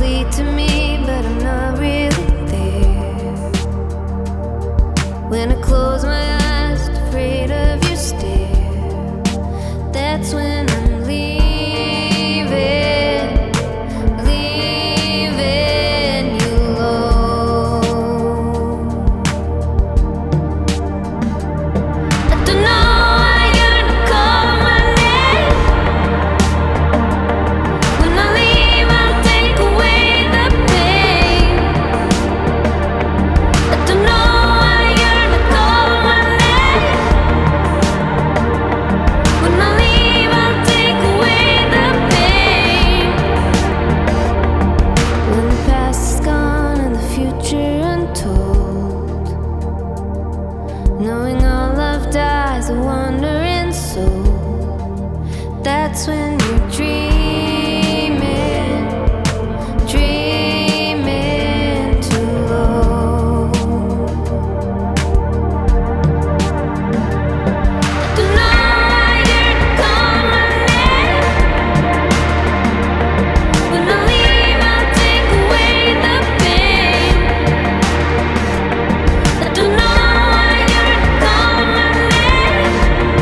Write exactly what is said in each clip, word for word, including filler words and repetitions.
lead to me, but I'm not really there. When I close my eyes, afraid of your stare, that's when I'm leaving, leaving you alone. I don't know why you're not calling my name. When I leave, I'll take away the pain. I don't know why you're not calling my name. When I leave, I'll take away the pain. When the past is gone and the future untold, knowing all love dies a wandering soul, that's when you're dreaming, dreaming too low. I don't know why you're not calling my name. When I leave, I'll take away the pain. I don't know why you're not calling my name.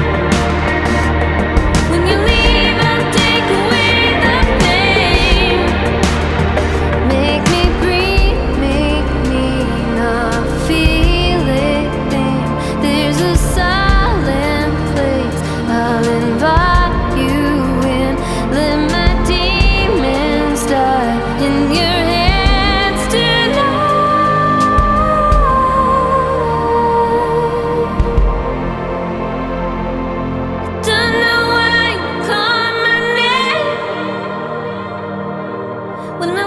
When you leave, I'll take away the pain. Make me breathe, make me not feel it. Then there's a silent place I'll invite you in. Let my demons die in your hands tonight. Don't know why you call my name. When I